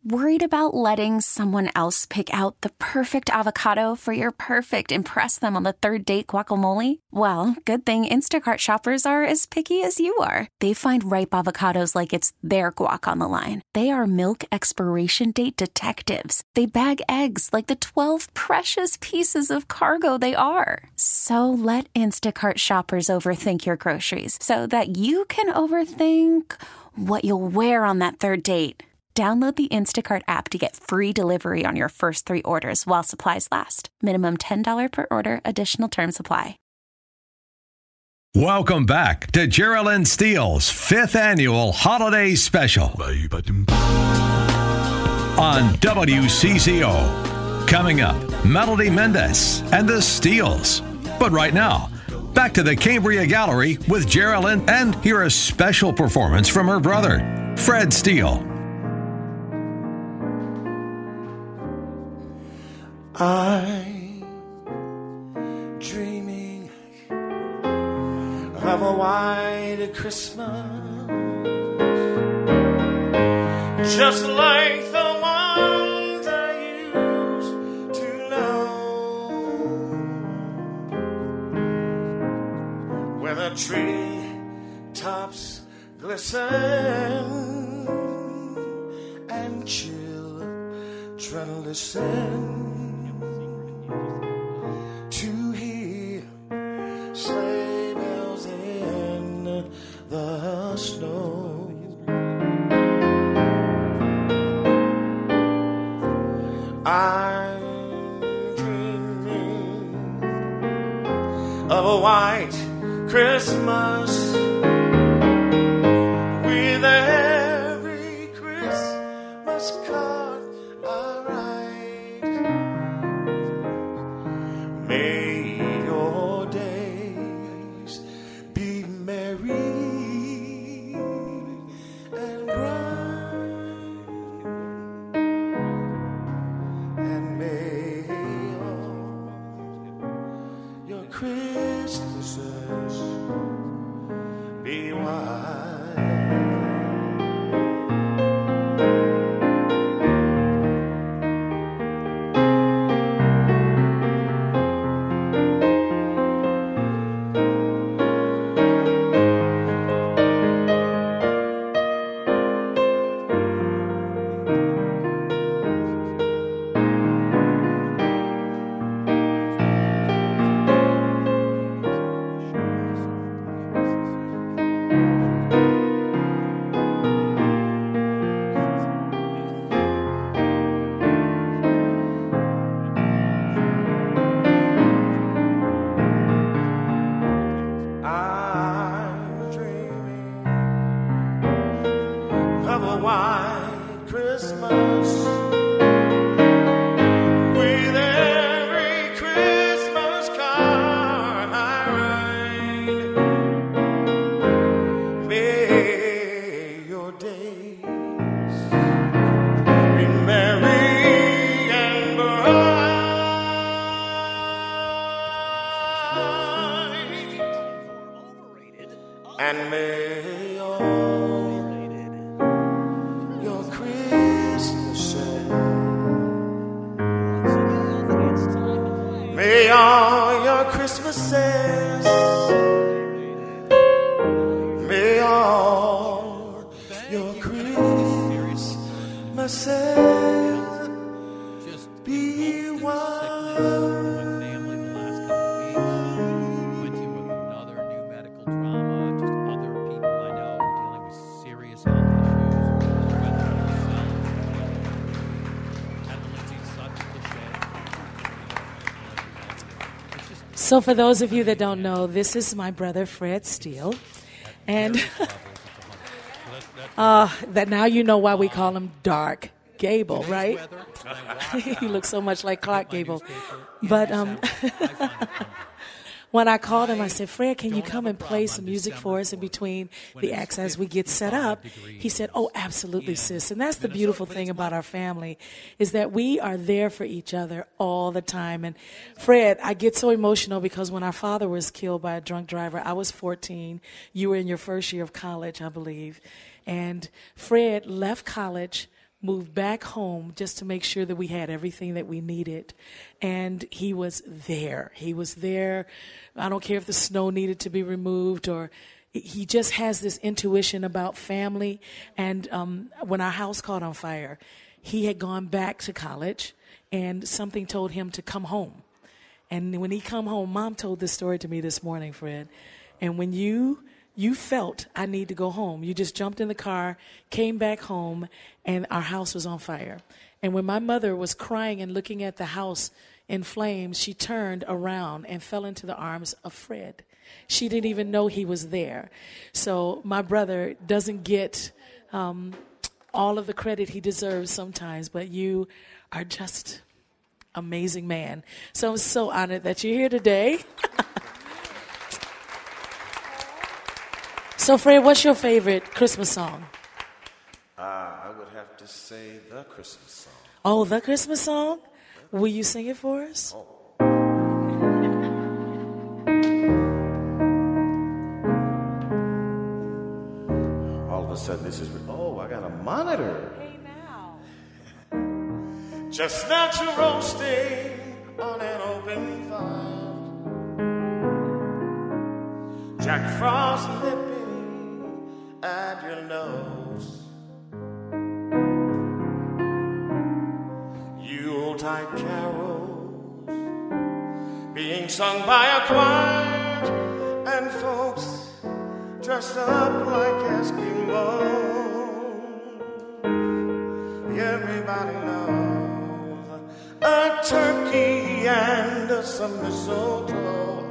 Worried about letting someone else pick out the perfect avocado for your perfect impress them on the third date guacamole? Well, good thing Instacart shoppers are as picky as you are. They find ripe avocados like it's their guac on the line. They are milk expiration date detectives. They bag eggs like the 12 precious pieces of cargo they are. So let Instacart shoppers overthink your groceries so that you can overthink what you'll wear on that third date. Download the Instacart app to get free delivery on your first 3 orders while supplies last. Minimum $10 per order. Additional terms apply. Welcome back to Geraldine Steele's 5th Annual Holiday Special on WCCO. Coming up, Melody Mendez and the Steeles. But right now, back to the Cambria Gallery with Geraldine and hear a special performance from her brother, Fred Steele. I'm dreaming of a white Christmas, just like the ones I used to know, where the tree tops glisten and children listen to hear sleigh bells in the snow. I'm dreaming of a white Christmas with every Christmas card I write. May your days be merry and bright, and may all your Christmases be white. I'm dreaming of a white Christmas with every Christmas card I write. May your days be merry and bright, and may all your Christmases, may all your Christmases, may all your Christmases be white. So for those of you that don't know, this is my brother Fred Steele. And that now you know why we call him Dark Gable, right? He looks so much like Clark Gable. But when I called him, I said, Fred, can you come and play some music for us in between the acts as we get set up? He said, oh, absolutely, sis. And that's the beautiful thing about our family, is that we are there for each other all the time. And Fred, I get so emotional because when our father was killed by a drunk driver, I was 14. You were in your first year of college, I believe. And Fred left college, moved back home just to make sure that we had everything that we needed. And he was there. He was there. I don't care if the snow needed to be removed, or he just has this intuition about family. And when our house caught on fire, he had gone back to college, and something told him to come home. And when he come home, Mom told this story to me this morning, Fred. And when you felt, I need to go home, you just jumped in the car, came back home, and our house was on fire. And when my mother was crying and looking at the house in flames, she turned around and fell into the arms of Fred. She didn't even know he was there. So my brother doesn't get all of the credit he deserves sometimes, but you are just amazing man. So I'm so honored that you're here today. So, Fred, what's your favorite Christmas song? I would have to say the Christmas song. Oh, the Christmas song? Will you sing it for us? Oh. All of a sudden, this is, I got a monitor. Hey, now. Chestnuts are roasting on an open fire. Jack Frost nipping at your nose. Yuletide carols being sung by a choir, and folks dressed up like Eskimos. Everybody knows a turkey and some mistletoe.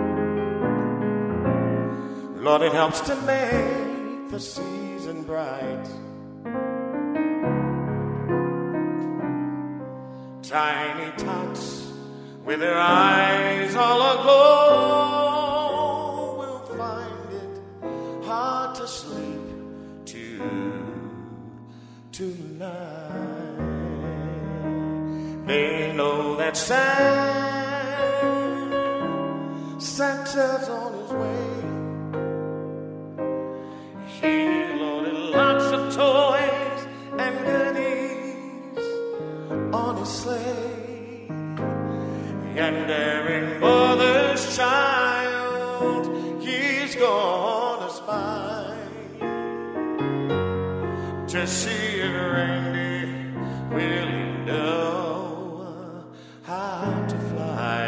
Lord, it helps to make the season bright. Tiny tots with their eyes all aglow will find it hard to sleep tonight. They know that Santa's on his way. He loaded lots of toys and goodies on his sleigh, and every mother's child he's gonna spy to see if Randy really know how to fly.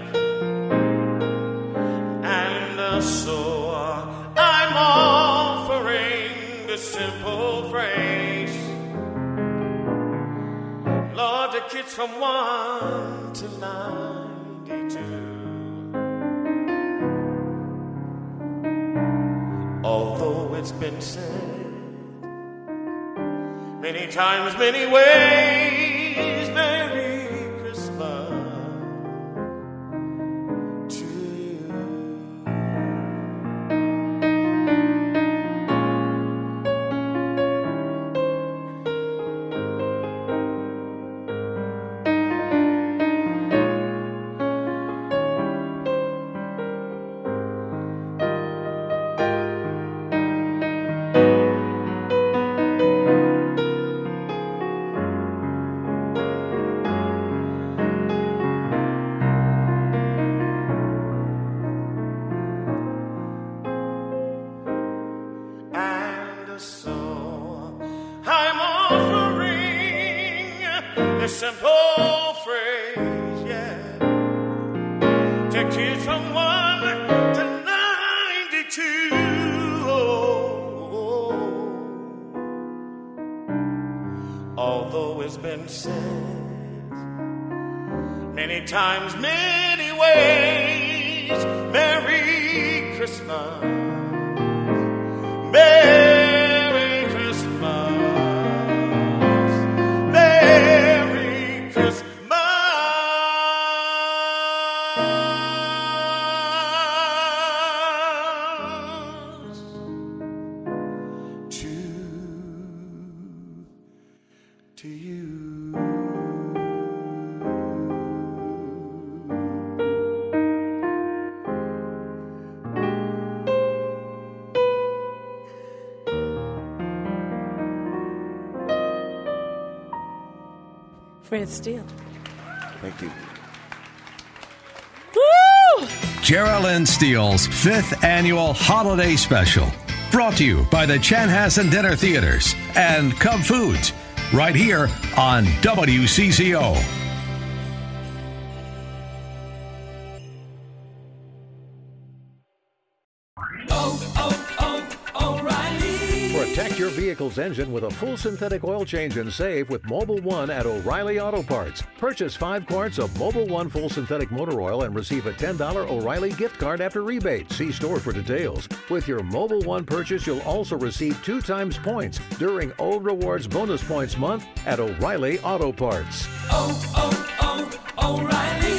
And so I'm offering the simple phrase, Lord, the kids from 1 to 92. Although it's been said many times, many ways, Merry Christmas to you. The simple phrase, yeah, to kids from 1 to 92. Although it's been said many times, many ways, Merry Christmas, Merry Christmas. To you. Fred Steele. Thank you. Woo! Geraldine Steele's 5th Annual Holiday Special. Brought to you by the Chanhassen Dinner Theaters and Cub Foods. Right here on WCCO. Protect your vehicle's engine with a full synthetic oil change and save with Mobil 1 at O'Reilly Auto Parts. Purchase 5 quarts of Mobil 1 full synthetic motor oil and receive a $10 O'Reilly gift card after rebate. See store for details. With your Mobil 1 purchase, you'll also receive 2 times points during O Rewards Bonus Points Month at O'Reilly Auto Parts. O'Reilly